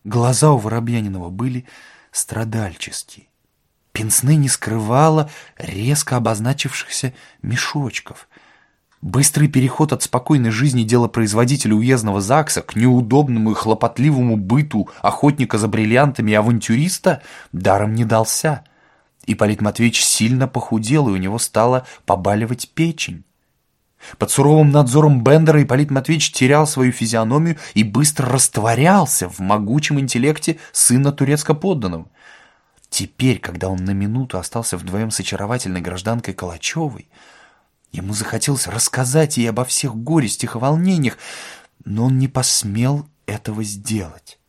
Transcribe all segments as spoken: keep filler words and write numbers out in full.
Глаза у Воробьянинова были страдальческие. Пенсне не скрывала резко обозначившихся мешочков. Быстрый переход от спокойной жизни делопроизводителя уездного ЗАГСа к неудобному и хлопотливому быту охотника за бриллиантами и авантюриста даром не дался. Ипполит Матвеевич сильно похудел, и у него стала побаливать печень. Под суровым надзором Бендера Ипполит Матвеевич терял свою физиономию и быстро растворялся в могучем интеллекте сына турецко-подданного. Теперь, когда он на минуту остался вдвоем с очаровательной гражданкой Калачевой, ему захотелось рассказать ей обо всех горестях и волнениях, но он не посмел этого сделать.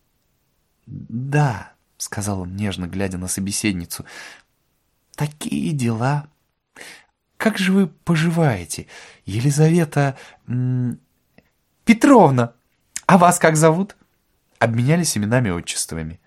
«Да», — сказал он, нежно глядя на собеседницу, — «такие дела. Как же вы поживаете, Елизавета м- Петровна? А вас как зовут?» Обменялись именами и отчествами.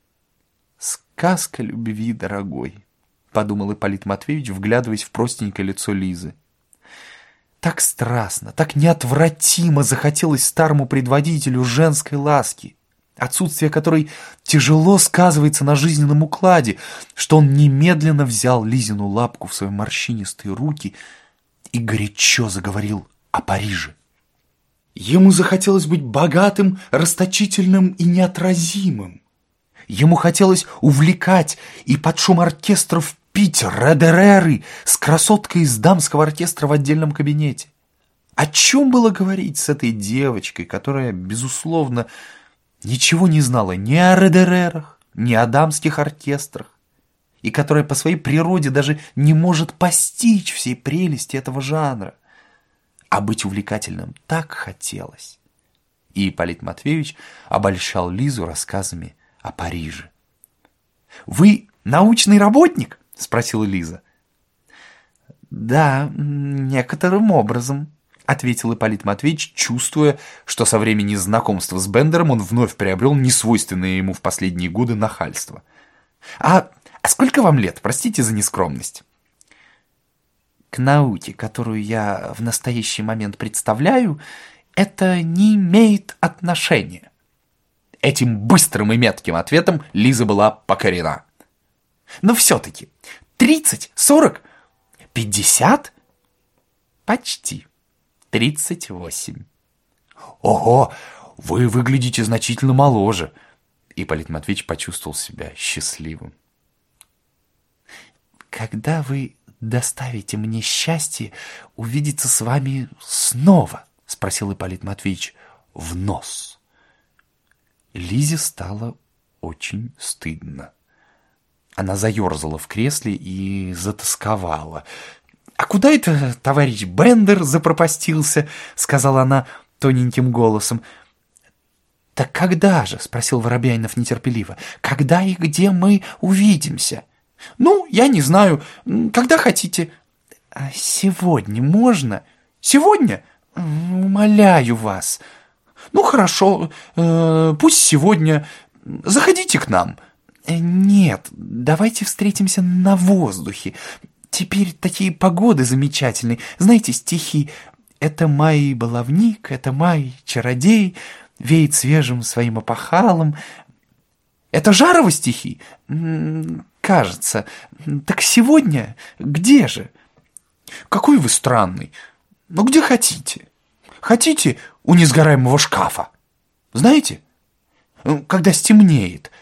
«Сказка любви, дорогой», — подумал Ипполит Матвеевич, вглядываясь в простенькое лицо Лизы. Так страстно, так неотвратимо захотелось старому предводителю женской ласки, отсутствие которой тяжело сказывается на жизненном укладе, что он немедленно взял Лизину лапку в свои морщинистые руки и горячо заговорил о Париже. Ему захотелось быть богатым, расточительным и неотразимым. Ему хотелось увлекать и под шум оркестров пить редереры с красоткой из дамского оркестра в отдельном кабинете. О чем было говорить с этой девочкой, которая, безусловно, ничего не знала ни о редерерах, ни о дамских оркестрах, и которая по своей природе даже не может постичь всей прелести этого жанра. А быть увлекательным так хотелось. И Ипполит Матвеевич обольщал Лизу рассказами о Париже. «Вы научный работник?» — спросила Лиза. «Да, некоторым образом», — ответил Ипполит Матвеевич, чувствуя, что со времени знакомства с Бендером он вновь приобрел несвойственное ему в последние годы нахальство. «А, а сколько вам лет? Простите за нескромность». «К науке, которую я в настоящий момент представляю, это не имеет отношения». Этим быстрым и метким ответом Лиза была покорена. «Но все-таки тридцать, сорок, пятьдесят?» «Почти. Тридцать восемь». «Ого, вы выглядите значительно моложе». Ипполит Матвеевич почувствовал себя счастливым. «Когда вы доставите мне счастье увидеться с вами снова?» — спросил Ипполит Матвеевич в нос. Лизе стало очень стыдно. Она заерзала в кресле и затосковала. «А куда это товарищ Бендер запропастился?» — сказала она тоненьким голосом. «Так когда же?» — спросил Воробьянинов нетерпеливо. «Когда и где мы увидимся?» «Ну, я не знаю. Когда хотите». «А сегодня можно?» «Сегодня? Умоляю вас». «Ну, хорошо, э, пусть сегодня. Заходите к нам». «Нет, давайте встретимся на воздухе. Теперь такие погоды замечательные. Знаете, стихи. Это май баловник, это май чародей, веет свежим своим опахалом». «Это Жарова стихи?» «Кажется. Так сегодня где же?» «Какой вы странный. Ну, где хотите. Хотите у несгораемого шкафа? Знаете, когда стемнеет,